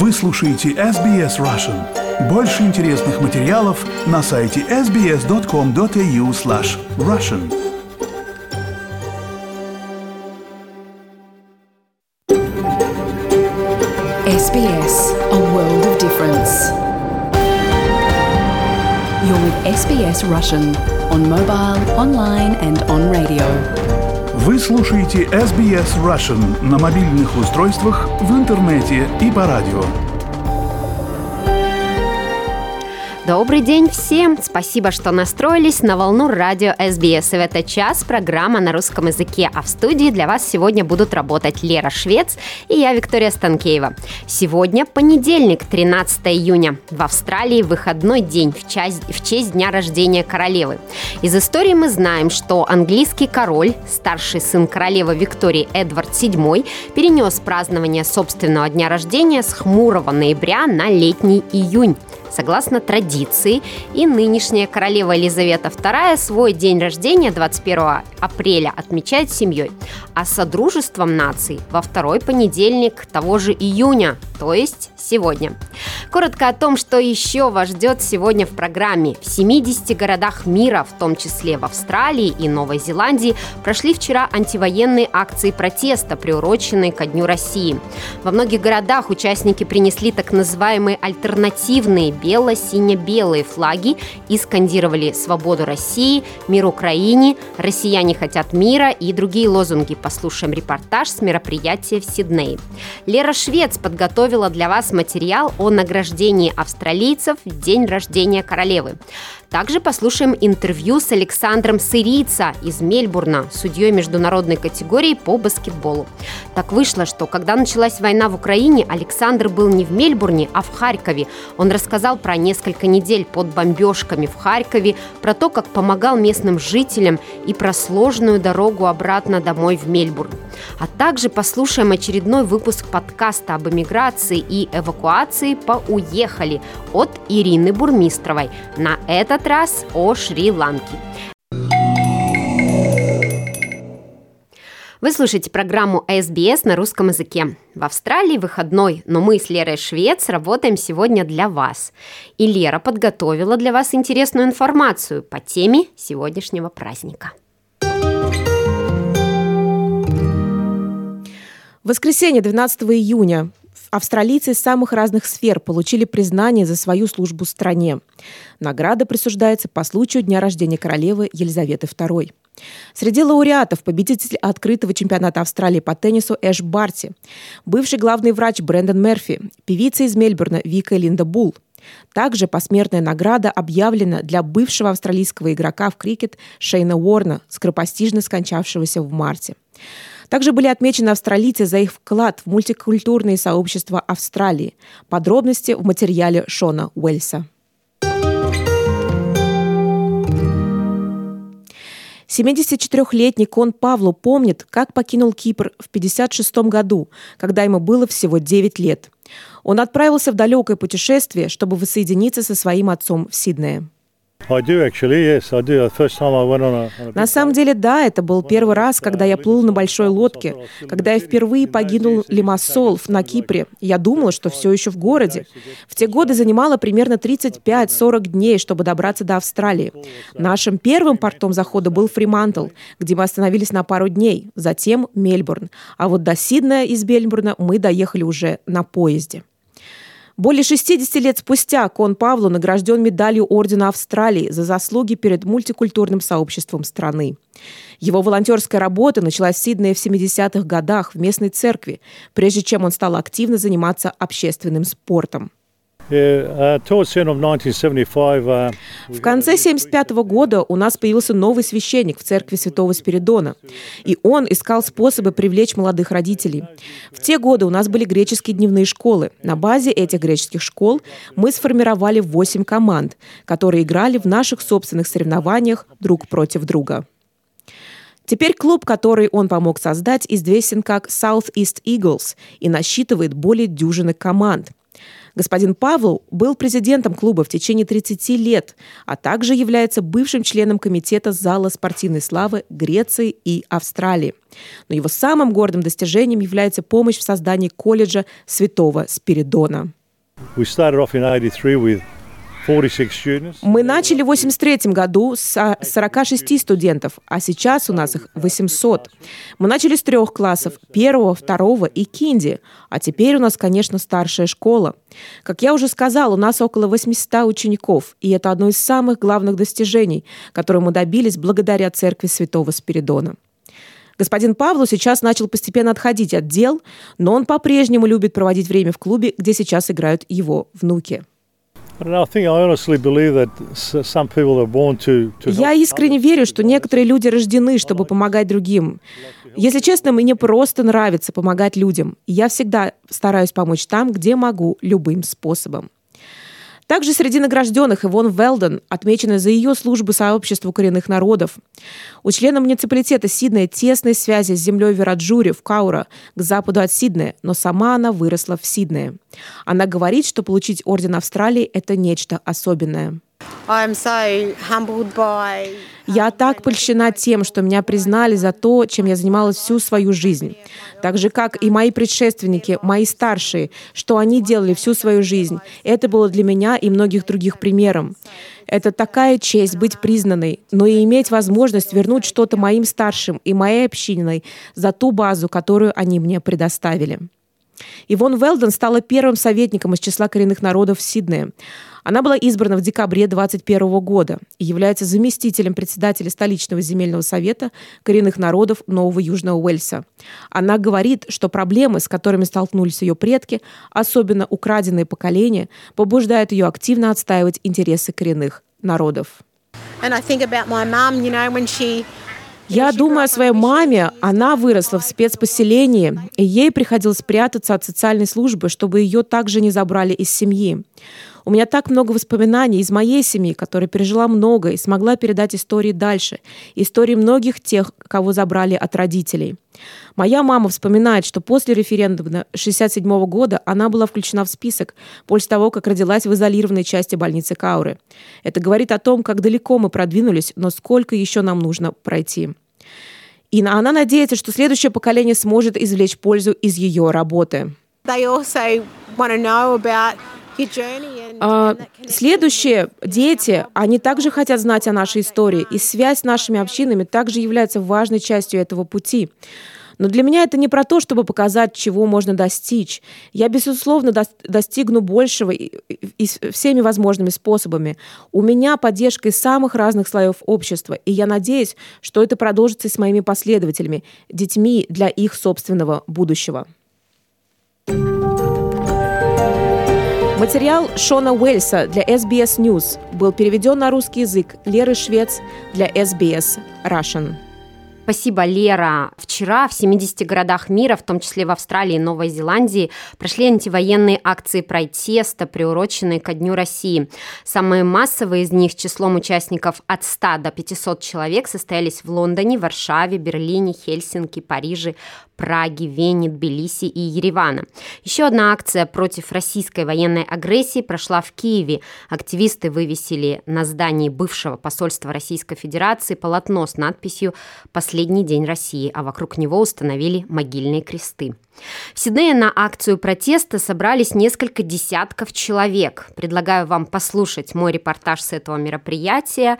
Вы слушаете SBS Russian. Больше интересных материалов на сайте sbs.com.au/russian. SBS, a world of difference. You're with SBS Russian on mobile, online and on radio. Вы слушаете SBS Russian на мобильных устройствах, в интернете и по радио. Добрый день всем! Спасибо, что настроились на волну радио SBS. И в этот час программа на русском языке. А в студии для вас сегодня будут работать Лера Швец и я, Виктория Станкеева. Сегодня понедельник, 13 июня. В Австралии выходной день в честь дня рождения королевы. Из истории мы знаем, что английский король, старший сын королевы Виктории Эдвард VII, перенес празднование собственного дня рождения с хмурого ноября на летний июнь. Согласно традиции, и нынешняя королева Елизавета II свой день рождения 21 апреля отмечает с семьей, а Содружеством наций во второй понедельник того же июня, то есть сегодня. Коротко о том, что еще вас ждет сегодня в программе. В 70 городах мира, в том числе в Австралии и Новой Зеландии, прошли вчера антивоенные акции протеста, приуроченные ко Дню России. Во многих городах участники принесли так называемые альтернативные бело-сине-белые флаги и скандировали «Свободу России», «Мир Украине», «Россияне хотят мира» и другие лозунги. Послушаем репортаж с мероприятия в Сиднее. Лера Швец подготовила для вас материал о награждении австралийцев в день рождения королевы. Также послушаем интервью с Александром Сирица из Мельбурна, судьей международной категории по баскетболу. Так вышло, что когда началась война в Украине, Александр был не в Мельбурне, а в Харькове. Он рассказал про несколько недель под бомбежками в Харькове, про то, как помогал местным жителям и про сложную дорогу обратно домой в Мельбурн. А также послушаем очередной выпуск подкаста об эмиграции и эвакуации по «Уехали» от Ирины Бурмистровой. На этот раз о Шри-Ланке. Вы слушаете программу SBS на русском языке. В Австралии выходной, но мы с Лерой Швец работаем сегодня для вас. И Лера подготовила для вас интересную информацию по теме сегодняшнего праздника. В воскресенье, 12 июня, австралийцы из самых разных сфер получили признание за свою службу стране. Награда присуждается по случаю дня рождения королевы Елизаветы II. Среди лауреатов победитель открытого чемпионата Австралии по теннису Эш Барти, бывший главный врач Брэндон Мерфи, певица из Мельбурна Вика Линда Булл. Также посмертная награда объявлена для бывшего австралийского игрока в крикет Шейна Уорна, скоропостижно скончавшегося в марте. Также были отмечены австралийцы за их вклад в мультикультурные сообщества Австралии. Подробности в материале Шона Уэльса. 74-летний Кон Павлу помнит, как покинул Кипр в 1956 году, когда ему было всего 9 лет. Он отправился в далекое путешествие, чтобы воссоединиться со своим отцом в Сиднее. На самом деле, да, это был первый раз, когда я плыл на большой лодке. Когда я впервые покинул Лимассол на Кипре, я думала, что все еще в городе. В те годы занимало примерно 35-40 дней, чтобы добраться до Австралии. Нашим первым портом захода был Фримантл, где мы остановились на пару дней, затем Мельбурн. А вот до Сиднея из Мельбурна мы доехали уже на поезде. Более 60 лет спустя Кон Павлу награжден медалью Ордена Австралии за заслуги перед мультикультурным сообществом страны. Его волонтерская работа началась в Сиднее в 70-х годах в местной церкви, прежде чем он стал активно заниматься общественным спортом. В конце 1975 года у нас появился новый священник в церкви Святого Спиридона, и он искал способы привлечь молодых родителей. В те годы у нас были греческие дневные школы. На базе этих греческих школ мы сформировали 8 команд, которые играли в наших собственных соревнованиях друг против друга. Теперь клуб, который он помог создать, известен как South East Eagles и насчитывает более дюжины команд. Господин Павлов был президентом клуба в течение 30 лет, а также является бывшим членом комитета зала спортивной славы Греции и Австралии. Но его самым гордым достижением является помощь в создании колледжа Святого Спиридона. Мы начали в 1983 году с 46 студентов, а сейчас у нас их 800. Мы начали с 3 классов – 1, 2 и кинди, а теперь у нас, конечно, старшая школа. Как я уже сказала, у нас около 800 учеников, и это одно из самых главных достижений, которые мы добились благодаря церкви Святого Спиридона. Господин Павлов сейчас начал постепенно отходить от дел, но он по-прежнему любит проводить время в клубе, где сейчас играют его внуки. Я искренне верю, что некоторые люди рождены, чтобы помогать другим. Если честно, мне просто нравится помогать людям. И я всегда стараюсь помочь там, где могу, любым способом. Также среди награжденных Ивон Велден отмечена за ее службу сообществу коренных народов. У члена муниципалитета Сиднея тесные связи с землей Вираджури в Каура, к западу от Сиднея, но сама она выросла в Сиднее. Она говорит, что получить орден Австралии – это нечто особенное. Я так польщена тем, что меня признали за то, чем я занималась всю свою жизнь. Так же, как и мои предшественники, мои старшие, что они делали всю свою жизнь. Это было для меня и многих других примером. Это такая честь быть признанной, но и иметь возможность вернуть что-то моим старшим и моей общиной за ту базу, которую они мне предоставили. Ивон Велден стала первым советником из числа коренных народов в Сиднее. Она была избрана в декабре 2021 года и является заместителем председателя столичного земельного совета коренных народов Нового Южного Уэльса. Она говорит, что проблемы, с которыми столкнулись ее предки, особенно украденные поколения, побуждают ее активно отстаивать интересы коренных народов. Я думаю о своей маме. Она выросла в спецпоселении, и ей приходилось прятаться от социальной службы, чтобы ее также не забрали из семьи. У меня так много воспоминаний из моей семьи, которая пережила много и смогла передать истории дальше. Истории многих тех, кого забрали от родителей. Моя мама вспоминает, что после референдума 1967 года она была включена в список после того, как родилась в изолированной части больницы Кауры. Это говорит о том, как далеко мы продвинулись, но сколько еще нам нужно пройти. И она надеется, что следующее поколение сможет извлечь пользу из ее работы. Следующие дети, они также хотят знать о нашей истории, и связь с нашими общинами также является важной частью этого пути. Но для меня это не про то, чтобы показать, чего можно достичь. Я, безусловно, достигну большего и всеми возможными способами. У меня поддержка из самых разных слоев общества, и я надеюсь, что это продолжится с моими последователями, детьми для их собственного будущего. Материал Шона Уэльса для SBS News был переведен на русский язык Леры Швец для SBS Russian. Спасибо, Лера. Вчера в 70 городах мира, в том числе в Австралии и Новой Зеландии, прошли антивоенные акции протеста, приуроченные ко Дню России. Самые массовые из них числом участников от 100 до 500 человек состоялись в Лондоне, Варшаве, Берлине, Хельсинки, Париже, Праге, Вене, Тбилиси и Еревана. Еще одна акция против российской военной агрессии прошла в Киеве. Активисты вывесили на здании бывшего посольства Российской Федерации полотно с надписью «Последний день России», а вокруг него установили могильные кресты. В Сиднее на акцию протеста собрались несколько десятков человек. Предлагаю вам послушать мой репортаж с этого мероприятия.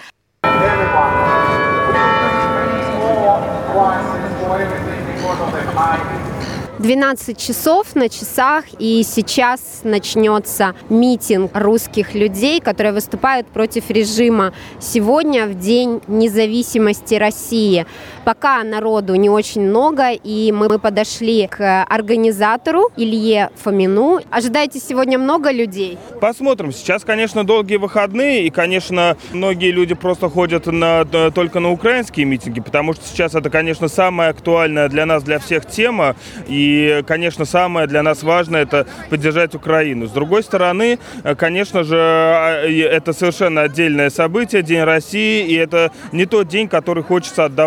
12 часов на часах, и сейчас начнется митинг русских людей, которые выступают против режима сегодня, в День независимости России. Пока народу не очень много, и мы подошли к организатору Илье Фомину. Ожидаете сегодня много людей? Посмотрим. Сейчас, конечно, долгие выходные, и, конечно, многие люди просто ходят только на украинские митинги, потому что сейчас это, конечно, самая актуальная для нас, для всех тема, и, конечно, самое для нас важное – это поддержать Украину. С другой стороны, конечно же, это совершенно отдельное событие, День России, и это не тот день, который хочется отдавать на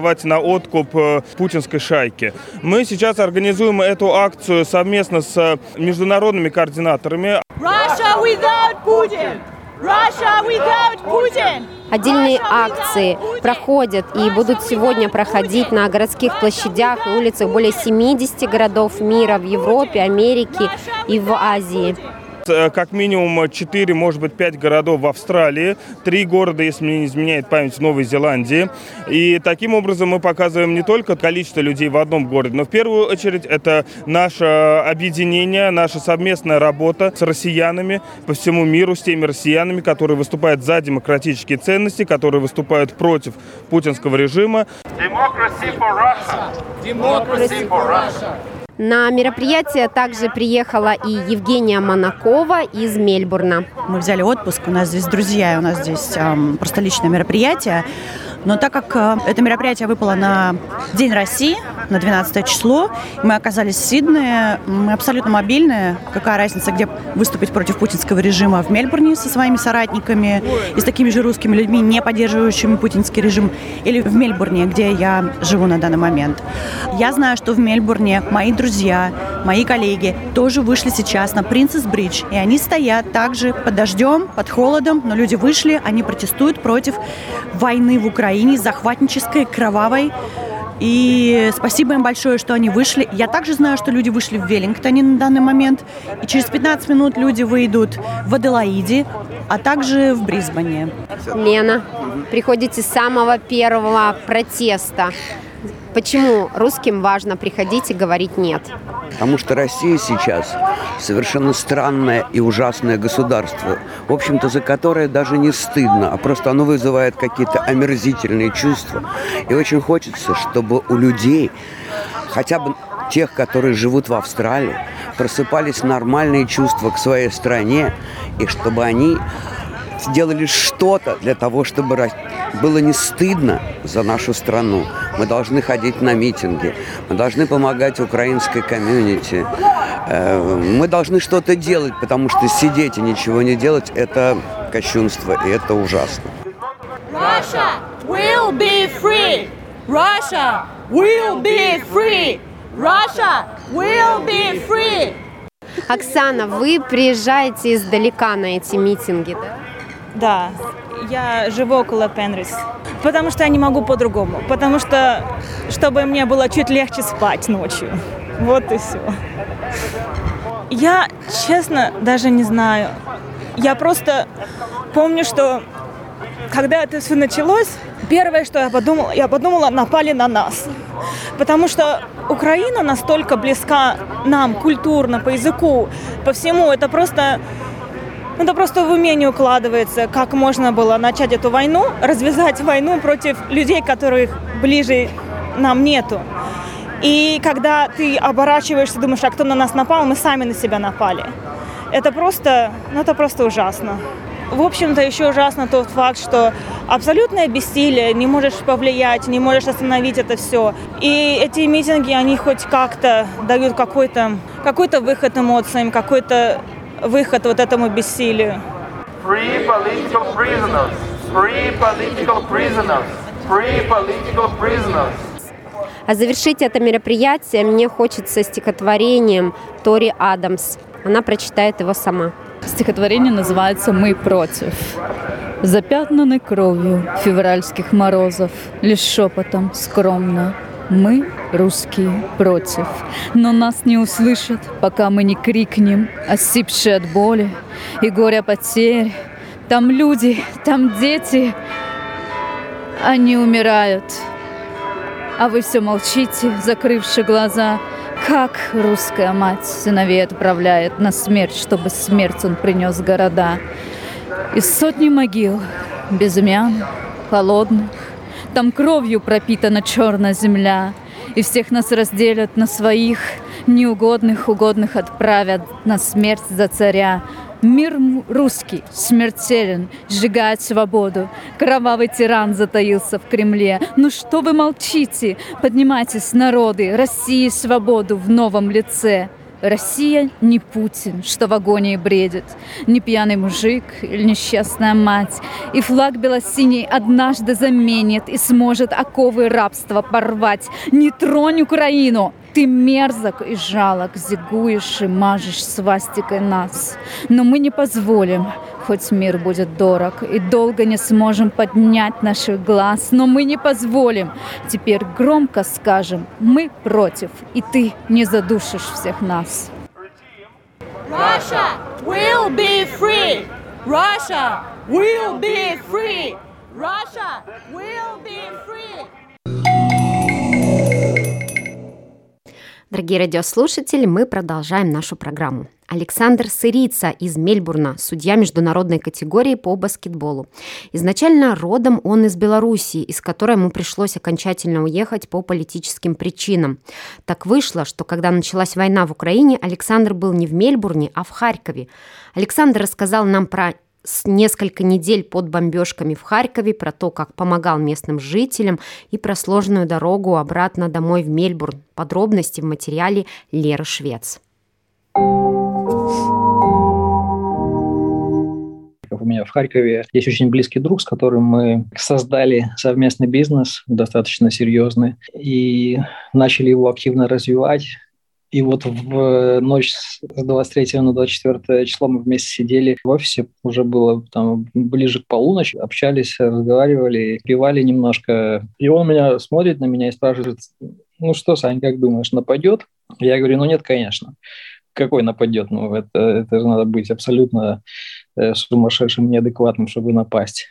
откуп путинской шайки. Мы сейчас организуем эту акцию совместно с международными координаторами. Russia without Putin! Russia without Putin! Отдельные акции проходят и будут сегодня проходить на городских площадях и улицах более 70 городов мира, в Европе, Америке и в Азии. Как минимум 4, может быть, 5 городов в Австралии, 3 города, если мне не изменяет память, в Новой Зеландии. И таким образом мы показываем не только количество людей в одном городе, но в первую очередь это наше объединение, наша совместная работа с россиянами по всему миру, с теми россиянами, которые выступают за демократические ценности, которые выступают против путинского режима. Democracy for Russia. Democracy for Russia. На мероприятие также приехала и Евгения Монакова из Мельбурна. Мы взяли отпуск, у нас здесь друзья, у нас здесь просто личное мероприятие. Но так как это мероприятие выпало на День России, на 12 число, мы оказались в Сиднее, мы абсолютно мобильные. Какая разница, где выступить против путинского режима? В Мельбурне со своими соратниками и с такими же русскими людьми, не поддерживающими путинский режим, или в Мельбурне, где я живу на данный момент. Я знаю, что в Мельбурне мои друзья, мои коллеги тоже вышли сейчас на Принцесс-Бридж, и они стоят также под дождем, под холодом, но люди вышли, они протестуют против войны в Украине, захватнической, кровавой. И спасибо им большое, что они вышли. Я также знаю, что люди вышли в Веллингтоне на данный момент. И через 15 минут люди выйдут в Аделаиде, а также в Брисбене. Лена, приходите с самого первого протеста. Почему русским важно приходить и говорить «нет»? Потому что Россия сейчас совершенно странное и ужасное государство, в общем-то, за которое даже не стыдно, а просто оно вызывает какие-то омерзительные чувства. И очень хочется, чтобы у людей, хотя бы тех, которые живут в Австралии, просыпались нормальные чувства к своей стране, и чтобы они сделали что-то для того, чтобы было не стыдно за нашу страну. Мы должны ходить на митинги, мы должны помогать украинской комьюнити, мы должны что-то делать, потому что сидеть и ничего не делать – это кощунство, и это ужасно. Russia will be free! Russia will be free! Russia will be free! Оксана, вы приезжаете издалека на эти митинги, да? Да, я живу около Пенрис, потому что я не могу по-другому, потому что, чтобы мне было чуть легче спать ночью. Вот и все. Я, честно, даже не знаю. Я просто помню, что когда это все началось, первое, что я подумала, напали на нас. Потому что Украина настолько близка нам культурно, по языку, по всему. Это просто в уме не укладывается, как можно было начать эту войну, развязать войну против людей, которых ближе нам нету. И когда ты оборачиваешься, думаешь, а кто на нас напал, мы сами на себя напали. Это просто ужасно. В общем-то, еще ужасно тот факт, что абсолютное бессилие, не можешь повлиять, не можешь остановить это все. И эти митинги, они хоть как-то дают какой-то выход эмоциям, какой-то выход вот этому бессилию. Free political prisoners. Free political prisoners. Free political prisoners. А завершить это мероприятие мне хочется стихотворением Тори Адамс. Она прочитает его сама. Стихотворение называется «Мы против». Запятнаны кровью февральских морозов, лишь шепотом скромно. Мы, русские, против, но нас не услышат, пока мы не крикнем, осипшие от боли и горя потерь. Там люди, там дети, они умирают, а вы все молчите, закрывши глаза. Как русская мать сыновей отправляет на смерть, чтобы смерть он принес города. Из сотни могил, безымянных, холодных, там кровью пропитана черная земля, и всех нас разделят на своих, неугодных, угодных отправят на смерть за царя. Мир русский смертелен, сжигает свободу. Кровавый тиран затаился в Кремле. Ну что вы молчите? Поднимайтесь, народы, России свободу в новом лице. Россия не Путин, что в агонии бредит, не пьяный мужик или несчастная мать. И флаг бело-синий однажды заменит и сможет оковы рабства порвать. Не тронь Украину! Ты мерзок и жалок, зигуешь и мажешь свастикой нас. Но мы не позволим, хоть мир будет дорог, и долго не сможем поднять наших глаз, но мы не позволим. Теперь громко скажем, мы против, и ты не задушишь всех нас. Russia will be free. Russia will be free. Russia will be free. Дорогие радиослушатели, мы продолжаем нашу программу. Александр Сырица из Мельбурна, судья международной категории по баскетболу. Изначально родом он из Белоруссии, из которой ему пришлось окончательно уехать по политическим причинам. Так вышло, что когда началась война в Украине, Александр был не в Мельбурне, а в Харькове. Александр рассказал нам про несколько недель под бомбежками в Харькове, про то, как помогал местным жителям и про сложную дорогу обратно домой в Мельбурн. Подробности в материале Леры Швец. У меня в Харькове есть очень близкий друг, с которым мы создали совместный бизнес, достаточно серьезный, и начали его активно развивать. И вот в ночь с 23 на 24 число мы вместе сидели в офисе, уже было там ближе к полуночи, общались, разговаривали, пивали немножко. И он смотрит на меня и спрашивает: ну что, Сань, как думаешь, нападет? Я говорю: ну нет, конечно. Какой нападет? Ну это же надо быть абсолютно сумасшедшим, неадекватным, чтобы напасть.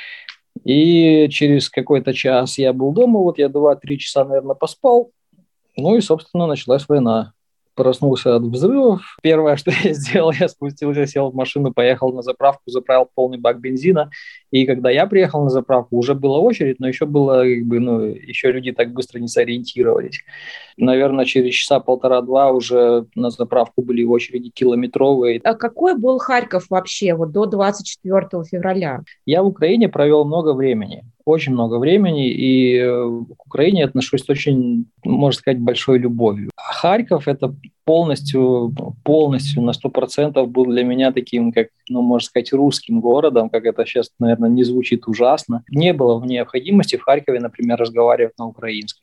И через какой-то час я был дома, вот я 2-3 часа, наверное, поспал. Ну и, собственно, началась война. Проснулся от взрывов. Первое, что я сделал, я спустился, сел в машину, поехал на заправку, заправил полный бак бензина. И когда я приехал на заправку, уже была очередь, но еще было, еще люди так быстро не сориентировались. Наверное, через часа полтора-два уже на заправку были очереди километровые. А какой был Харьков вообще вот до 24 февраля? Я в Украине провел много времени. Очень много времени, и к Украине отношусь очень, можно сказать, большой любовью. А Харьков — это полностью на 100% был для меня таким, как, можно сказать, русским городом, как это сейчас, наверное, не звучит ужасно. Не было необходимости в Харькове, например, разговаривать на украинском.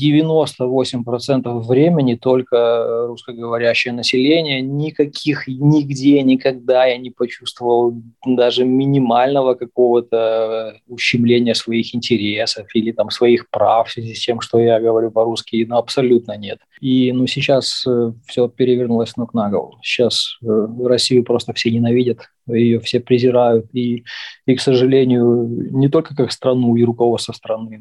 98% времени только русскоговорящее население. Никаких, нигде, никогда я не почувствовал даже минимального какого-то ущемления своих интересов или там своих прав в связи с тем, что я говорю по-русски. Абсолютно нет. И сейчас все перевернулось с ног на голову. Сейчас Россию просто все ненавидят, ее все презирают. И, к сожалению, не только как страну и руководство страны,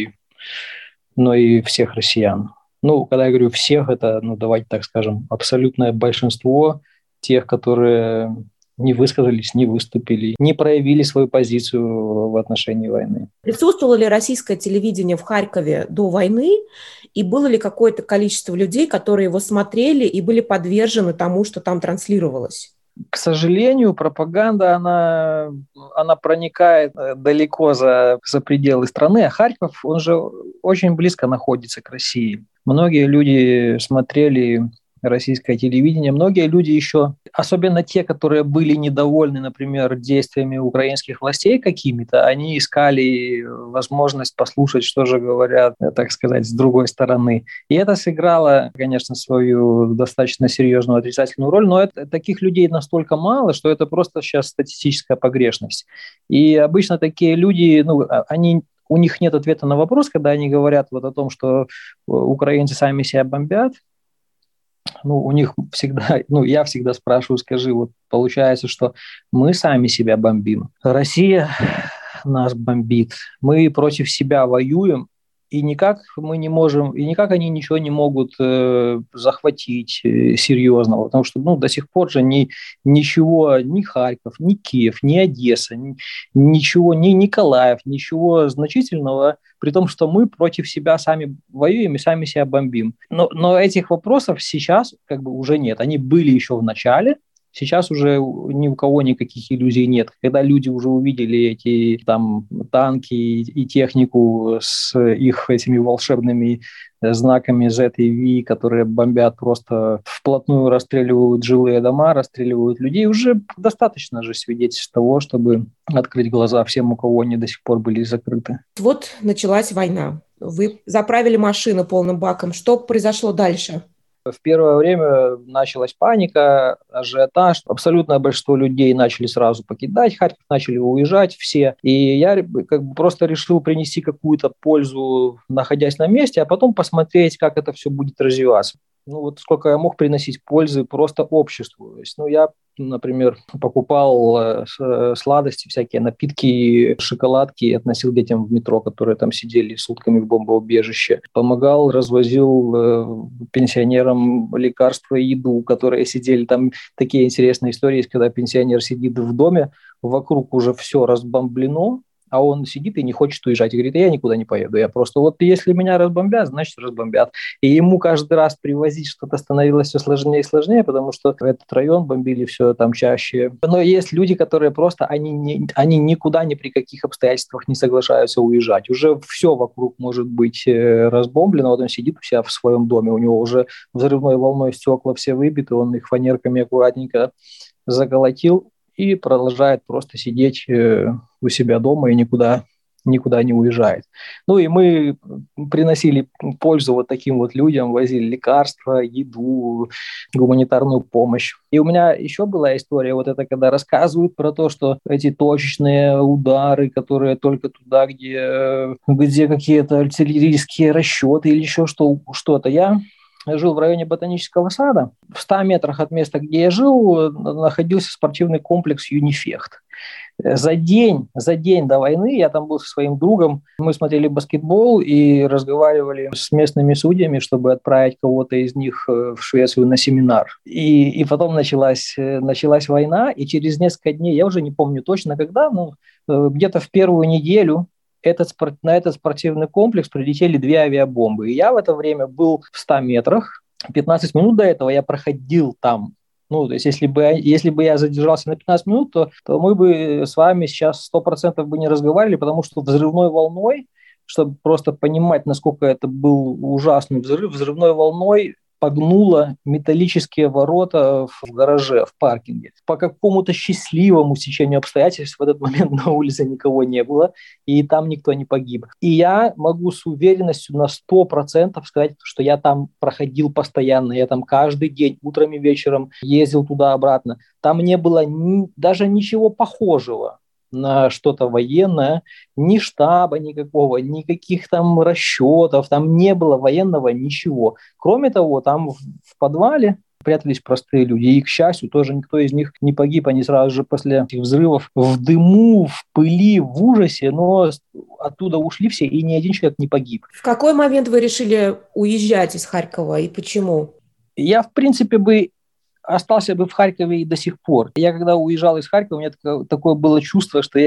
но и всех россиян. Когда я говорю всех, это, давайте так скажем, абсолютное большинство тех, которые не высказались, не выступили, не проявили свою позицию в отношении войны. Присутствовало ли российское телевидение в Харькове до войны, и было ли какое-то количество людей, которые его смотрели и были подвержены тому, что там транслировалось? К сожалению, пропаганда, она проникает далеко за пределы страны, а Харьков, он же очень близко находится к России. Многие люди смотрели российское телевидение. Многие люди еще, особенно те, которые были недовольны, например, действиями украинских властей какими-то, они искали возможность послушать, что же говорят, так сказать, с другой стороны. И это сыграло, конечно, свою достаточно серьезную отрицательную роль, но таких людей настолько мало, что это просто сейчас статистическая погрешность. И обычно такие люди, у них нет ответа на вопрос, когда они говорят о том, что украинцы сами себя бомбят. У них всегда, я всегда спрашиваю: скажи, получается, что мы сами себя бомбим. Россия нас бомбит. Мы против себя воюем, и никак мы не можем, и никак они ничего не могут захватить серьезного, потому что до сих пор же ничего, ни Харьков, ни Киев, ни Одесса, ничего, ни Николаев, ничего значительного, при том, что мы против себя сами воюем и сами себя бомбим. Но этих вопросов сейчас уже нет. Они были еще в начале, Сейчас уже ни у кого никаких иллюзий нет. Когда люди уже увидели эти там танки и технику с их этими волшебными знаками Z и V, которые бомбят просто вплотную, расстреливают жилые дома, расстреливают людей, уже достаточно же свидетельств того, чтобы открыть глаза всем, у кого они до сих пор были закрыты. Вот началась война. Вы заправили машину полным баком. Что произошло дальше? В первое время началась паника, ажиотаж. Абсолютное большинство людей начали сразу покидать Харьков, начали уезжать все. И я просто решил принести какую-то пользу, находясь на месте, а потом посмотреть, как это все будет развиваться. Вот сколько я мог приносить пользы просто обществу. То есть, я, например, покупал сладости, всякие напитки, шоколадки, относил детям в метро, которые там сидели сутками в бомбоубежище. Помогал, развозил пенсионерам лекарства и еду, которые сидели там. Такие интересные истории есть, когда пенсионер сидит в доме, вокруг уже все разбомблено, а он сидит и не хочет уезжать. И говорит, я никуда не поеду. Я просто, если меня разбомбят, значит разбомбят. И ему каждый раз привозить что-то становилось все сложнее и сложнее, потому что этот район бомбили все там чаще. Но есть люди, которые просто, они никуда ни при каких обстоятельствах не соглашаются уезжать. Уже все вокруг может быть разбомблено. Вот он сидит у себя в своем доме, у него уже взрывной волной стекла все выбиты, он их фанерками аккуратненько заколотил и продолжает просто сидеть у себя дома и никуда не уезжает. И мы приносили пользу вот таким вот людям, возили лекарства, еду, гуманитарную помощь. И у меня еще была история, вот это когда рассказывают про то, что эти точечные удары, которые только туда, где какие-то артиллерийские расчеты или еще что-то. Я жил в районе Ботанического сада. В 100 метрах от места, где я жил, находился спортивный комплекс «Юнифехт». За день до войны я там был со своим другом. Мы смотрели баскетбол и разговаривали с местными судьями, чтобы отправить кого-то из них в Швецию на семинар. И потом началась война, и через несколько дней, я уже не помню точно когда, но где-то в первую неделю на этот спортивный комплекс прилетели 2 авиабомбы. И я в это время был в 100 метрах. 15 минут до этого я проходил там. То есть если бы я задержался на 15 минут, то мы бы с вами сейчас 100% бы не разговаривали, потому что взрывной волной, чтобы просто понимать, насколько это был ужасный взрыв, взрывной волной погнуло металлические ворота в гараже, в паркинге. По какому-то счастливому стечению обстоятельств в этот момент на улице никого не было, и там никто не погиб. И я могу с уверенностью на 100% сказать, что я там проходил постоянно. Я там каждый день, утром и вечером ездил туда-обратно. Там не было даже ничего похожего на что-то военное, ни штаба никакого, никаких там расчетов, там не было военного ничего. Кроме того, там в подвале прятались простые люди, и, к счастью, тоже никто из них не погиб, они сразу же после этих взрывов в дыму, в пыли, в ужасе, но оттуда ушли все, и ни один человек не погиб. В какой момент вы решили уезжать из Харькова и почему? Я, в принципе, остался бы в Харькове и до сих пор. Я когда уезжал из Харькова, у меня такое было чувство, что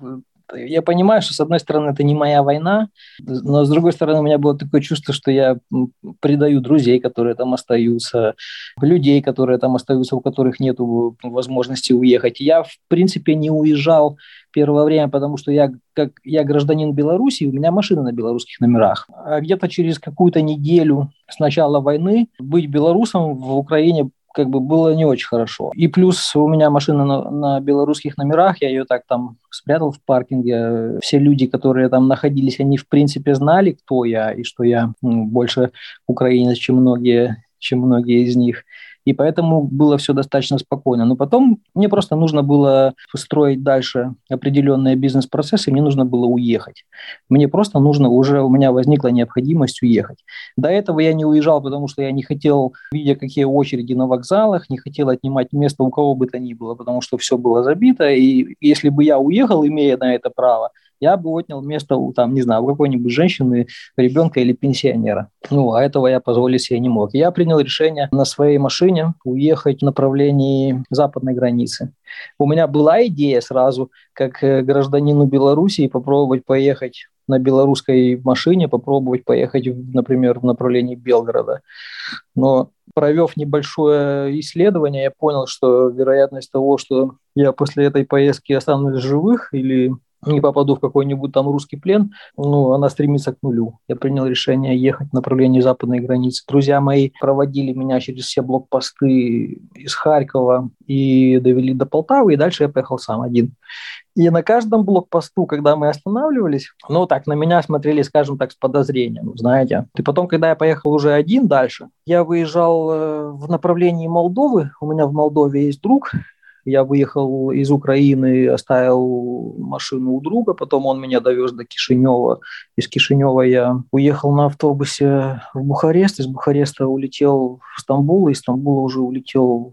я понимаю, что с одной стороны это не моя война, но с другой стороны у меня было такое чувство, что я предаю друзей, которые там остаются, людей, которые там остаются, у которых нет возможности уехать. Я, в принципе, не уезжал первое время, потому что я гражданин Беларуси, у меня машина на белорусских номерах. А где-то через какую-то неделю с начала войны быть белорусом в Украине было не очень хорошо. И плюс у меня машина на белорусских номерах, я ее так там спрятал в паркинге. Все люди, которые там находились, они в принципе знали, кто я, и что я больше украинец, чем многие из них. И поэтому было все достаточно спокойно. Но потом мне просто нужно было строить дальше определенные бизнес-процессы, мне нужно было уехать. У меня возникла необходимость уехать. До этого я не уезжал, потому что я не хотел, видя какие очереди на вокзалах, не хотел отнимать место у кого бы то ни было, потому что все было забито. И если бы я уехал, имея на это право, я бы отнял место у какой-нибудь женщины, ребенка или пенсионера. А этого я позволить себе не мог. Я принял решение на своей машине уехать в направлении западной границы. У меня была идея сразу, как гражданину Белоруссии, попробовать поехать на белорусской машине попробовать поехать, например, в направлении Белгорода. Но провев небольшое исследование, я понял, что вероятность того, что я после этой поездки останусь живых или не попаду в какой-нибудь там русский плен, она стремится к нулю. Я принял решение ехать в направлении западной границы. Друзья мои проводили меня через все блокпосты из Харькова и довели до Полтавы, и дальше я поехал сам один. И на каждом блокпосту, когда мы останавливались, на меня смотрели, скажем так, с подозрением, знаете. И потом, когда я поехал уже один дальше, я выезжал в направлении Молдовы. У меня в Молдове есть друг. Я выехал из Украины, оставил машину у друга, потом он меня довез до Кишинева. Из Кишинева я уехал на автобусе в Бухарест, из Бухареста улетел в Стамбул, из Стамбула уже улетел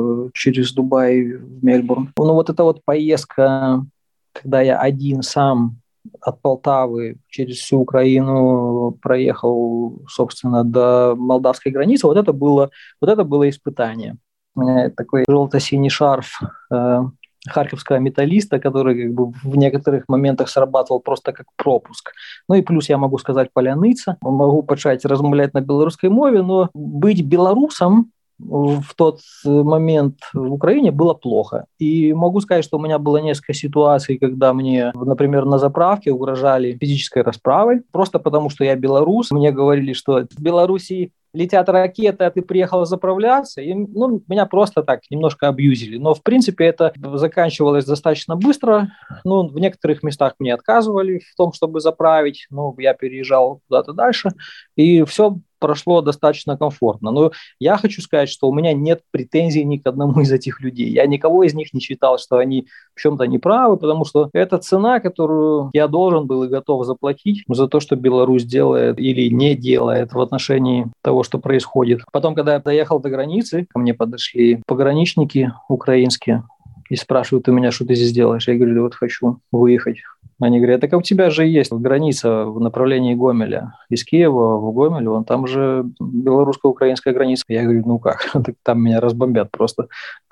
через Дубай в Мельбурн. Эта поездка, когда я один сам от Полтавы через всю Украину проехал, собственно, до молдавской границы, это было испытание. У меня такой желто-синий шарф харьковского металлиста, который в некоторых моментах срабатывал просто как пропуск. И плюс я могу сказать поляныца, могу почать размовлять на белорусской мове, но быть белорусом в тот момент в Украине было плохо. И могу сказать, что у меня было несколько ситуаций, когда мне, например, на заправке угрожали физической расправой, просто потому что я белорус. Мне говорили, что в Беларуси летят ракеты, а ты приехал заправляться. И, меня просто так немножко абьюзили. Но, в принципе, это заканчивалось достаточно быстро. В некоторых местах мне отказывали в том, чтобы заправить. Я переезжал куда-то дальше. И все прошло достаточно комфортно. Но я хочу сказать, что у меня нет претензий ни к одному из этих людей. Я никого из них не считал, что они в чем-то неправы, потому что это цена, которую я должен был и готов заплатить за то, что Беларусь делает или не делает в отношении того, что происходит. Потом, когда я доехал до границы, ко мне подошли пограничники украинские и спрашивают у меня, что ты здесь делаешь. Я говорю, хочу выехать. Они говорят, так у тебя же есть граница в направлении Гомеля. Из Киева в Гомель, там же белорусско-украинская граница. Я говорю, как? Там меня разбомбят просто.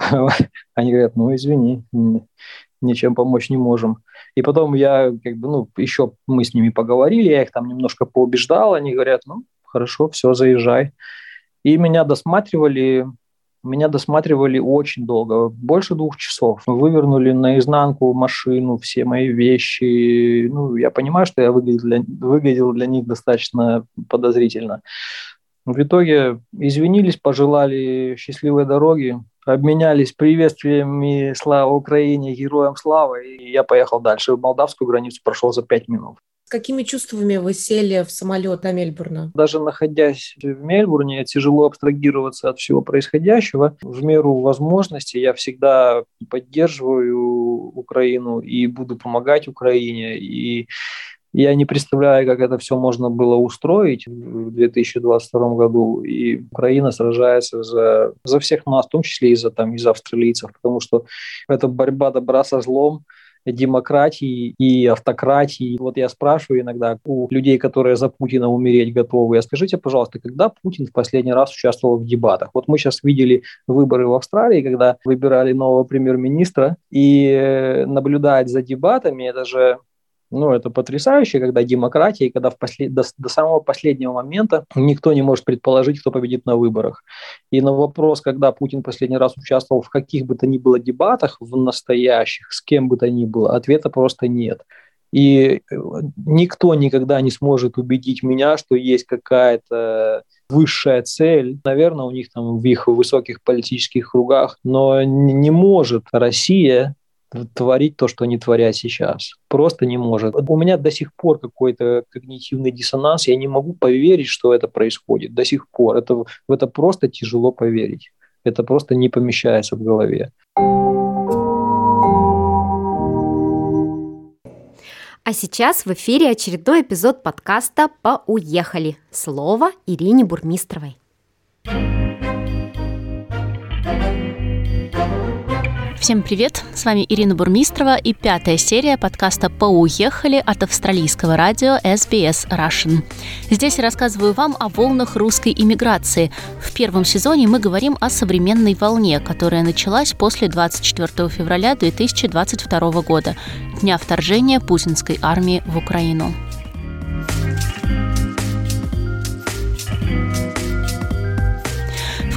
Они говорят, извини, ничем помочь не можем. И потом я, еще мы с ними поговорили, я их там немножко поубеждал. Они говорят, хорошо, все, заезжай. И меня досматривали очень долго, больше 2 часов. Вывернули наизнанку машину, все мои вещи. Я понимаю, что я выглядел для них достаточно подозрительно. В итоге извинились, пожелали счастливой дороги, обменялись приветствиями «Слава Украине», «Героям слава», и я поехал дальше. Молдавскую границу прошел за 5 минут. С какими чувствами вы сели в самолет до Мельбурна? Даже находясь в Мельбурне, тяжело абстрагироваться от всего происходящего. В меру возможностей я всегда поддерживаю Украину и буду помогать Украине. И я не представляю, как это все можно было устроить в 2022 году. И Украина сражается за всех нас, в том числе и за австралийцев, потому что это борьба добра со злом, демократии и автократии. Я спрашиваю иногда у людей, которые за Путина умереть готовы, а скажите, пожалуйста, когда Путин в последний раз участвовал в дебатах? Мы сейчас видели выборы в Австралии, когда выбирали нового премьер-министра, и наблюдать за дебатами, это же это потрясающе, когда демократия, и когда до самого последнего момента никто не может предположить, кто победит на выборах. И на вопрос, когда Путин последний раз участвовал в каких бы то ни было дебатах, в настоящих, с кем бы то ни было, ответа просто нет. И никто никогда не сможет убедить меня, что есть какая-то высшая цель. Наверное, у них в их высоких политических кругах, но не может Россия творить то, что они творят сейчас. Просто не может. У меня до сих пор какой-то когнитивный диссонанс. Я не могу поверить, что это происходит. До сих пор. В это просто тяжело поверить. Это просто не помещается в голове. А сейчас в эфире очередной эпизод подкаста «Поуехали». Слово Ирине Бурмистровой. Всем привет! С вами Ирина Бурмистрова и 5-я серия подкаста «Поуехали» от австралийского радио SBS Russian. Здесь я рассказываю вам о волнах русской иммиграции. В первом сезоне мы говорим о современной волне, которая началась после 24 февраля 2022 года, дня вторжения путинской армии в Украину.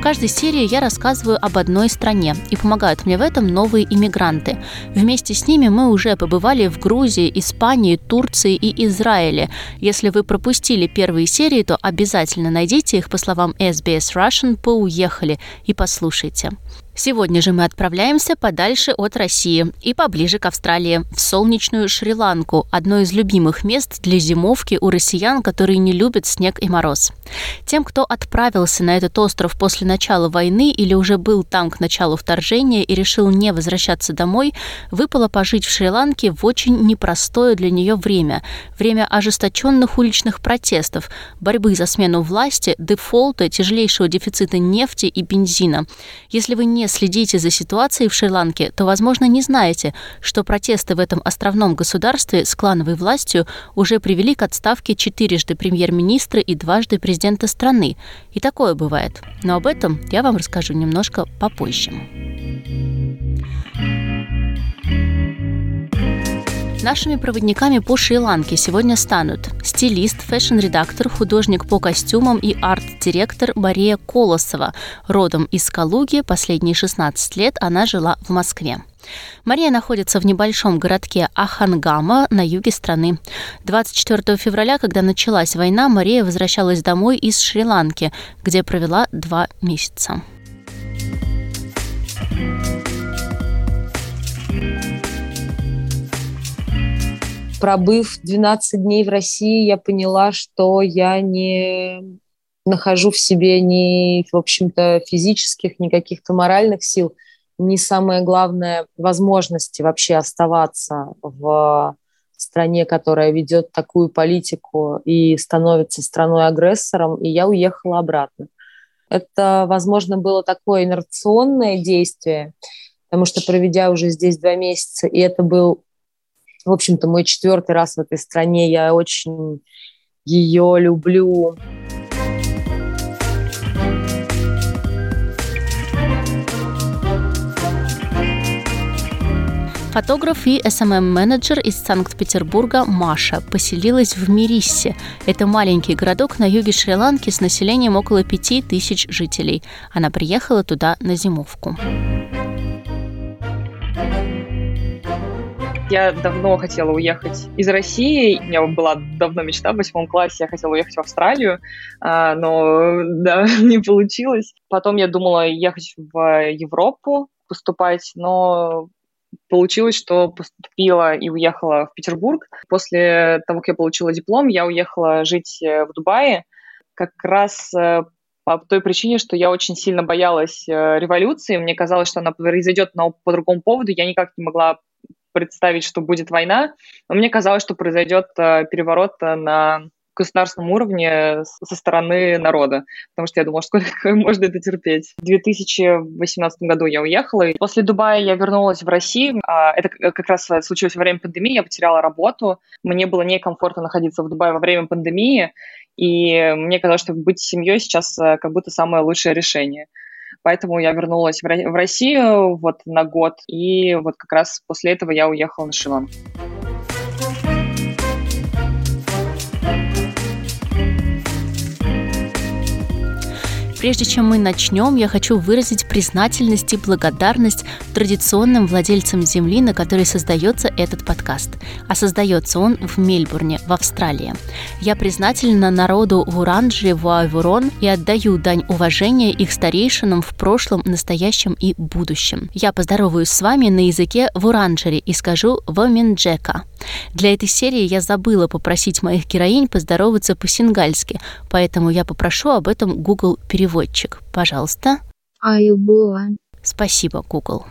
каждой серии я рассказываю об одной стране, и помогают мне в этом новые иммигранты. Вместе с ними мы уже побывали в Грузии, Испании, Турции и Израиле. Если вы пропустили первые серии, то обязательно найдите их по словам SBS Russian «Поуехали» и послушайте. Сегодня же мы отправляемся подальше от России и поближе к Австралии, в солнечную Шри-Ланку, одно из любимых мест для зимовки у россиян, которые не любят снег и мороз. Тем, кто отправился на этот остров после начала войны или уже был там к началу вторжения и решил не возвращаться домой, выпало пожить в Шри-Ланке в очень непростое для нее время. Время ожесточенных уличных протестов, борьбы за смену власти, дефолта, тяжелейшего дефицита нефти и бензина. Если вы не следите за ситуацией в Шри-Ланке, то, возможно, не знаете, что протесты в этом островном государстве с клановой властью уже привели к отставке 4-жды премьер-министра и 2-жды президента страны. И такое бывает. Но об этом я вам расскажу немножко попозже. Нашими проводниками по Шри-Ланке сегодня станут стилист, фэшн-редактор, художник по костюмам и арт-директор Мария Колосова. Родом из Калуги, последние 16 лет она жила в Москве. Мария находится в небольшом городке Ахангама на юге страны. 24 февраля, когда началась война, Мария возвращалась домой из Шри-Ланки, где провела 2 месяца. Пробыв 12 дней в России, я поняла, что я не нахожу в себе ни, в общем-то, физических, ни каких-то моральных сил, ни, самое главное, возможности вообще оставаться в стране, которая ведет такую политику и становится страной-агрессором, и я уехала обратно. Это, возможно, было такое инерционное действие, потому что, проведя уже здесь 2 месяца, и это был, в общем-то, мой 4-й раз в этой стране, я очень ее люблю. Фотограф и SMM-менеджер из Санкт-Петербурга Маша поселилась в Мириссе. Это маленький городок на юге Шри-Ланки с населением около 5000 жителей. Она приехала туда на зимовку. Я давно хотела уехать из России. У меня была давно мечта в 8 классе. Я хотела уехать в Австралию, но да, не получилось. Потом я думала ехать в Европу, поступать, но получилось, что поступила и уехала в Петербург. После того, как я получила диплом, я уехала жить в Дубае. Как раз по той причине, что я очень сильно боялась революции. Мне казалось, что она произойдет, но по другому поводу. Я никак не могла представить, что будет война. Но мне казалось, что произойдет переворот на государственном уровне со стороны народа, потому что я думала, сколько можно это терпеть. В 2018 году я уехала, и после Дубая я вернулась в Россию. Это как раз случилось во время пандемии, я потеряла работу, мне было некомфортно находиться в Дубае во время пандемии, и мне казалось, что быть семьей сейчас как будто самое лучшее решение. Поэтому я вернулась в Россию вот на год, и вот как раз после этого я уехала на Шри-Ланку. Прежде чем мы начнем, я хочу выразить признательность и благодарность традиционным владельцам земли, на которой создается этот подкаст. А создается он в Мельбурне, в Австралии. Я признательна народу Вуранджери, Вуайвурон и отдаю дань уважения их старейшинам в прошлом, настоящем и будущем. Я поздороваюсь с вами на языке Вуранджери и скажу «Ваминджека». Для этой серии я забыла попросить моих героинь поздороваться по-сингальски, поэтому я попрошу об этом Google переводчик. Пожалуйста. Аюбуан. Спасибо, Google.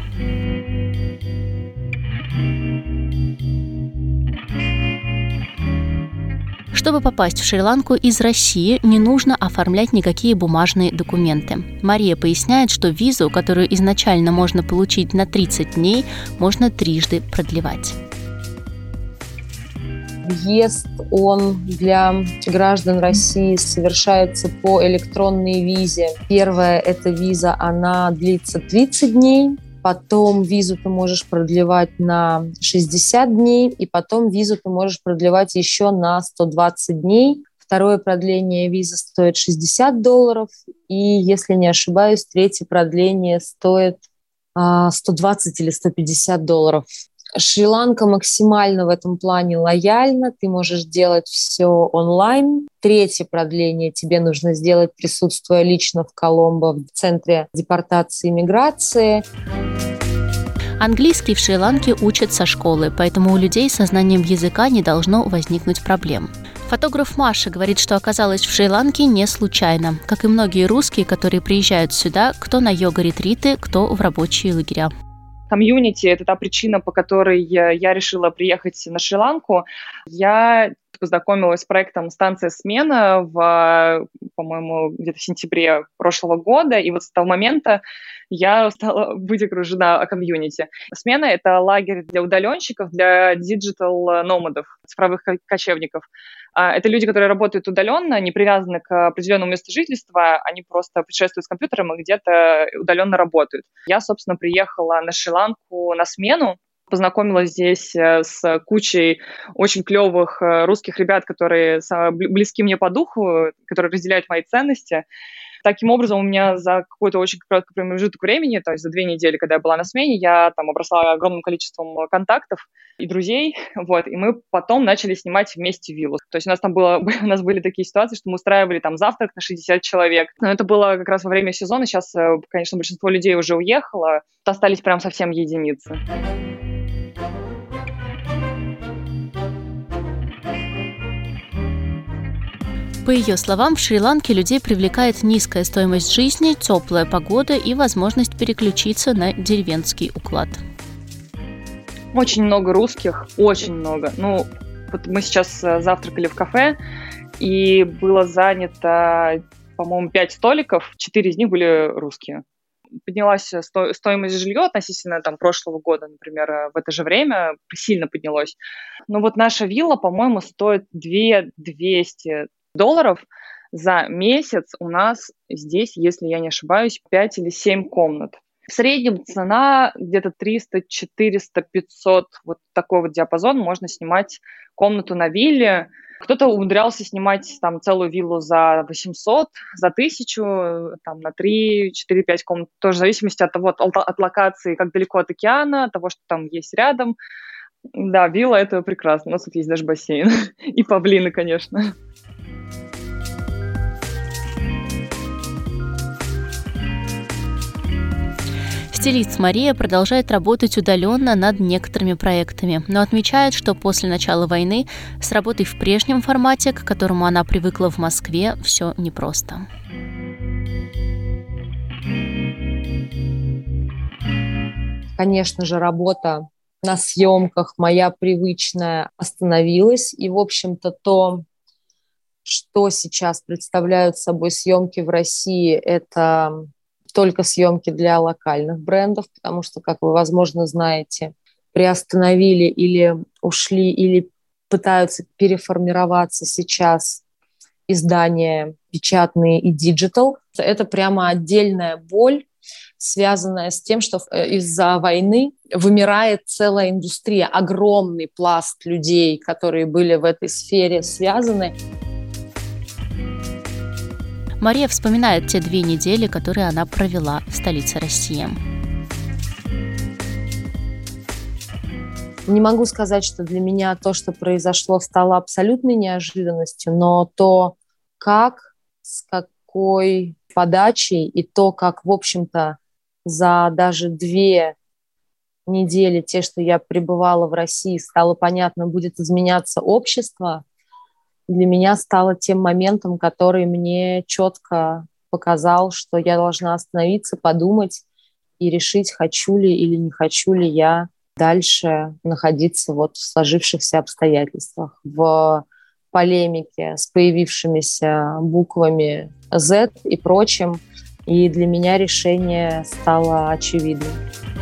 Чтобы попасть в Шри-Ланку из России, не нужно оформлять никакие бумажные документы. Мария поясняет, что визу, которую изначально можно получить на 30 дней, можно 3-жды продлевать. Въезд, он для граждан России совершается по электронной визе. Первая эта виза, она длится 30 дней, потом визу ты можешь продлевать на 60 дней, и потом визу ты можешь продлевать еще на 120 дней. Второе продление визы стоит $60. И, если не ошибаюсь, третье продление стоит $120 или $150. Шри-Ланка максимально в этом плане лояльна. Ты можешь делать все онлайн. Третье продление тебе нужно сделать, присутствуя лично в Коломбо, в центре депортации и миграции. Английский в Шри-Ланке учат со школы, поэтому у людей со знанием языка не должно возникнуть проблем. Фотограф Маша говорит, что оказалась в Шри-Ланке не случайно, как и многие русские, которые приезжают сюда, кто на йога-ретриты, кто в рабочие лагеря. Комьюнити – это та причина, по которой я решила приехать на Шри-Ланку. Я познакомилась с проектом «Станция смена» по-моему, где-то в сентябре прошлого года, и вот с того момента я стала быть окружена комьюнити. «Смена» — это лагерь для удаленщиков, для диджитал-номадов, цифровых кочевников. Это люди, которые работают удаленно, не привязаны к определенному месту жительства, они просто путешествуют с компьютером и где-то удаленно работают. Я, собственно, приехала на Шри-Ланку на смену, познакомилась здесь с кучей очень клевых русских ребят, которые близки мне по духу, которые разделяют мои ценности. Таким образом, у меня за какой-то очень короткий промежуток времени, то есть за 2 недели, когда я была на смене, я там обросла огромным количеством контактов и друзей, вот, и мы потом начали снимать вместе виллу. То есть у нас были такие ситуации, что мы устраивали там завтрак на 60 человек. Но это было как раз во время сезона. Сейчас, конечно, большинство людей уже уехало, остались прям совсем единицы. По ее словам, в Шри-Ланке людей привлекает низкая стоимость жизни, теплая погода и возможность переключиться на деревенский уклад. Очень много русских, очень много. Вот мы сейчас завтракали в кафе, и было занято, по-моему, 5 столиков, 4 из них были русские. Поднялась стоимость жилья относительно прошлого года, например, в это же время сильно поднялось. Но вот наша вилла, по-моему, стоит $200 за месяц. У нас здесь, если я не ошибаюсь, 5 или 7 комнат. В среднем цена где-то 300, 400, 500, вот такой вот диапазон. Можно снимать комнату на вилле. Кто-то умудрялся снимать целую виллу за 800, за 1000, на 3, 4, 5 комнат. Тоже в зависимости от того, от локации, как далеко от океана, от того, что там есть рядом. Да, вилла — это прекрасно. У нас тут есть даже бассейн. И павлины, конечно. Стилист Мария продолжает работать удаленно над некоторыми проектами, но отмечает, что после начала войны с работой в прежнем формате, к которому она привыкла в Москве, все непросто. Конечно же, работа на съемках моя привычная остановилась. И, в общем-то, то, что сейчас представляют собой съемки в России, это только съемки для локальных брендов, потому что, как вы, возможно, знаете, приостановили или ушли, или пытаются переформироваться сейчас издания печатные и диджитал. Это прямо отдельная боль, связанная с тем, что из-за войны вымирает целая индустрия, огромный пласт людей, которые были в этой сфере связаны. Мария вспоминает те 2 недели, которые она провела в столице России. Не могу сказать, что для меня то, что произошло, стало абсолютной неожиданностью, но то, как, с какой подачей и то, как, в общем-то, за даже 2 недели, те, что я пребывала в России, стало понятно, будет изменяться общество, для меня стало тем моментом, который мне четко показал, что я должна остановиться, подумать и решить, хочу ли или не хочу ли я дальше находиться в сложившихся обстоятельствах, в полемике с появившимися буквами Z и прочим. И для меня решение стало очевидным.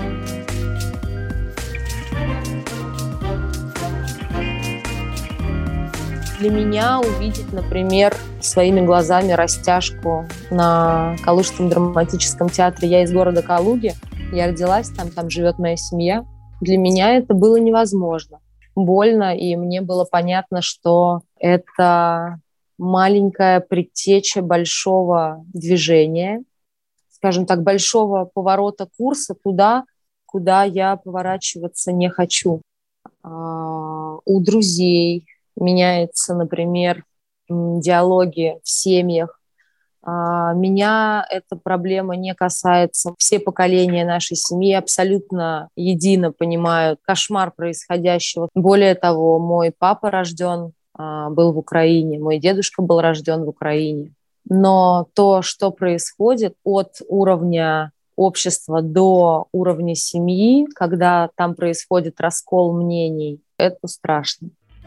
Для меня увидеть, например, своими глазами растяжку на Калужском драматическом театре. Я из города Калуги, я родилась там живет моя семья. Для меня это было невозможно. Больно, и мне было понятно, что это маленькая предтеча большого движения, скажем так, большого поворота курса туда, куда я поворачиваться не хочу. У друзей меняются, например, диалоги в семьях. Меня эта проблема не касается. Все поколения нашей семьи абсолютно едино понимают кошмар происходящего. Более того, мой папа был в Украине, мой дедушка был рожден в Украине. Но то, что происходит от уровня общества до уровня семьи, когда там происходит раскол мнений, это страшно.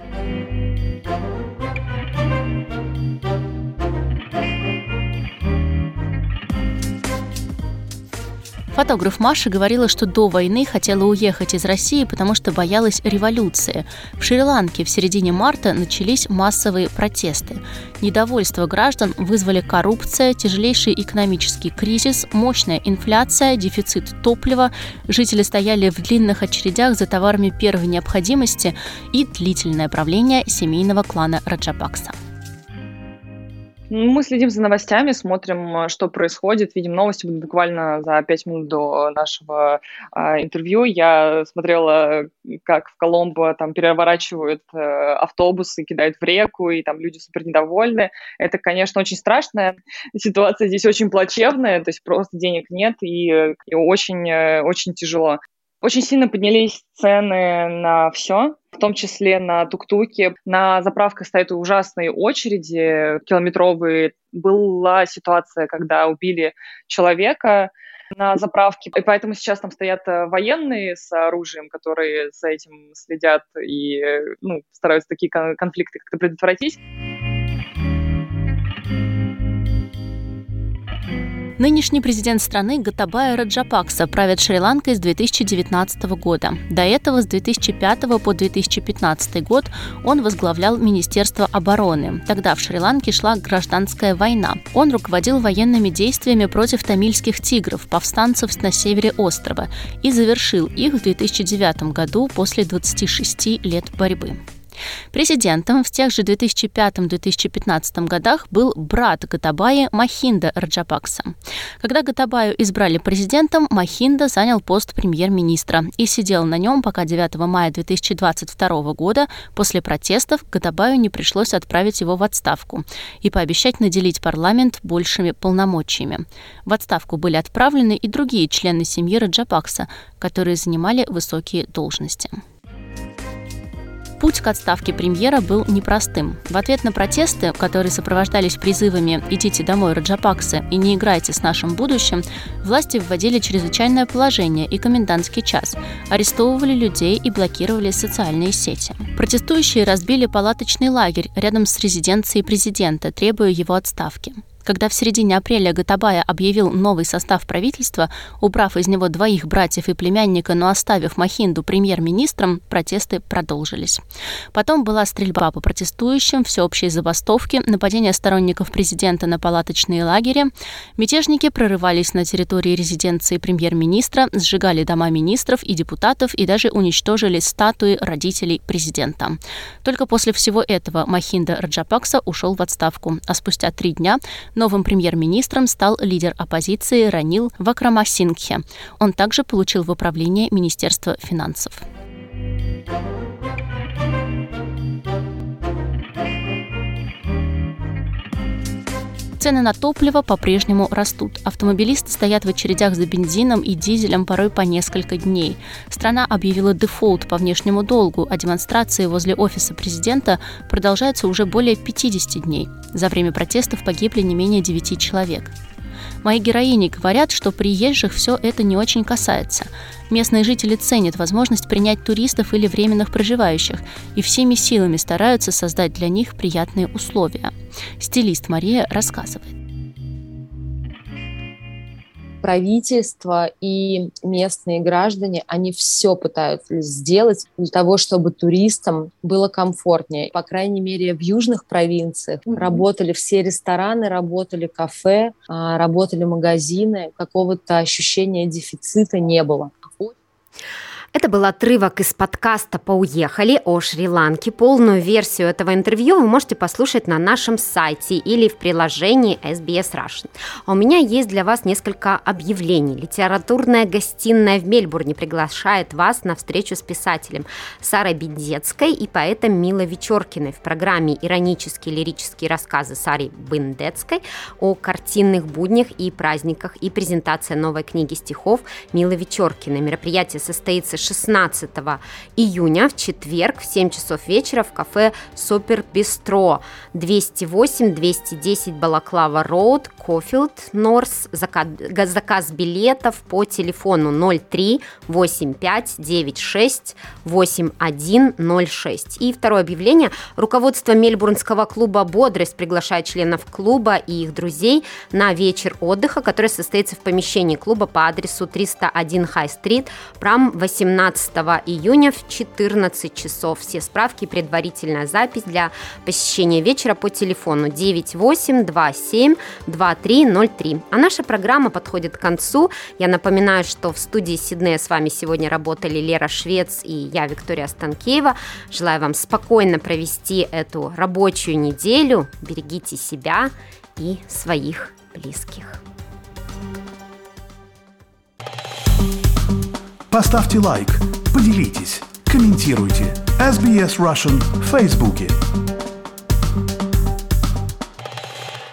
Фотограф Маша говорила, что до войны хотела уехать из России, потому что боялась революции. В Шри-Ланке в середине марта начались массовые протесты. Недовольство граждан вызвали коррупция, тяжелейший экономический кризис, мощная инфляция, дефицит топлива. Жители стояли в длинных очередях за товарами первой необходимости и длительное правление семейного клана Раджапакса. Мы следим за новостями, смотрим, что происходит. Видим новости буквально за 5 минут до нашего интервью. Я смотрела, как в Коломбо там переворачивают автобусы, кидают в реку, и там люди супер недовольны. Это, конечно, очень страшная ситуация. Здесь очень плачевная, то есть просто денег нет, и очень тяжело. Очень сильно поднялись цены на все, в том числе на тук-туки. На заправках стоят ужасные очереди километровые. Была ситуация, когда убили человека на заправке, и поэтому сейчас там стоят военные с оружием, которые за этим следят и стараются такие конфликты как-то предотвратить. Нынешний президент страны Готабая Раджапакса правит Шри-Ланкой с 2019 года. До этого с 2005 по 2015 год он возглавлял Министерство обороны. Тогда в Шри-Ланке шла гражданская война. Он руководил военными действиями против тамильских тигров, повстанцев на севере острова, и завершил их в 2009 году после 26 лет борьбы. Президентом в тех же 2005-2015 годах был брат Готабаи Махинда Раджапакса. Когда Готабаю избрали президентом, Махинда занял пост премьер-министра и сидел на нем, пока 9 мая 2022 года после протестов Готабаю не пришлось отправить его в отставку и пообещать наделить парламент большими полномочиями. В отставку были отправлены и другие члены семьи Раджапакса, которые занимали высокие должности. Путь к отставке премьера был непростым. В ответ на протесты, которые сопровождались призывами «идите домой, Раджапакса, и не играйте с нашим будущим», власти вводили чрезвычайное положение и комендантский час, арестовывали людей и блокировали социальные сети. Протестующие разбили палаточный лагерь рядом с резиденцией президента, требуя его отставки. Когда в середине апреля Готабая объявил новый состав правительства, убрав из него 2 братьев и племянника, но оставив Махинду премьер-министром, протесты продолжились. Потом была стрельба по протестующим, всеобщие забастовки, нападение сторонников президента на палаточные лагеря. Мятежники прорывались на территории резиденции премьер-министра, сжигали дома министров и депутатов и даже уничтожили статуи родителей президента. Только после всего этого Махинда Раджапакса ушел в отставку, а спустя 3 дня новым премьер-министром стал лидер оппозиции Ранил Вакрамасингхе. Он также получил в управление Министерство финансов. Цены на топливо по-прежнему растут. Автомобилисты стоят в очередях за бензином и дизелем порой по несколько дней. Страна объявила дефолт по внешнему долгу, а демонстрации возле офиса президента продолжаются уже более 50 дней. За время протестов погибли не менее 9 человек. Мои героини говорят, что приезжих все это не очень касается. Местные жители ценят возможность принять туристов или временных проживающих и всеми силами стараются создать для них приятные условия. Стилист Мария рассказывает. Правительство и местные граждане, они все пытаются сделать для того, чтобы туристам было комфортнее. По крайней мере, в южных провинциях работали все рестораны, работали кафе, работали магазины. Какого-то ощущения дефицита не было. Это был отрывок из подкаста «Поуехали» о Шри-Ланке. Полную версию этого интервью вы можете послушать на нашем сайте или в приложении SBS Russian. А у меня есть для вас несколько объявлений. Литературная гостиная в Мельбурне приглашает вас на встречу с писателем Сарой Бендецкой и поэтом Милой Вечеркиной в программе «Иронические лирические рассказы» Сары Бендецкой о картинных буднях и праздниках и презентация новой книги стихов Милы Вечеркиной. Мероприятие состоится 16 июня в четверг в 7 часов вечера в кафе Супер Бистро 208-210 Балаклава Роуд, Кофилд, Норс. Заказ билетов по телефону 03-8596-8106. И второе объявление. Руководство Мельбурнского клуба «Бодрость» приглашает членов клуба и их друзей на вечер отдыха, который состоится в помещении клуба по адресу 301 Хай-стрит, Прам 18 июня в 14 часов. Все справки и предварительная запись для посещения вечера по телефону 9827-2303. А наша программа подходит к концу. Я напоминаю, что в студии Сиднея с вами сегодня работали Лера Швец и я, Виктория Станкеева. Желаю вам спокойно провести эту рабочую неделю. Берегите себя и своих близких. Поставьте лайк, поделитесь, комментируйте. SBS Russian в Фейсбуке.